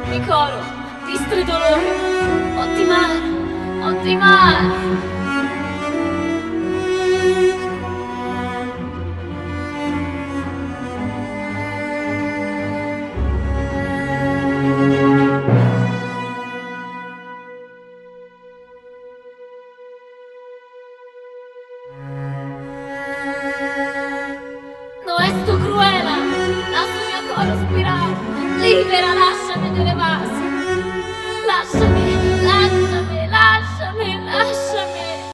mi coro, distre dolore, ottimar, ottimar. No es tu cruela, la mio coro spirar, libera, lasciami delle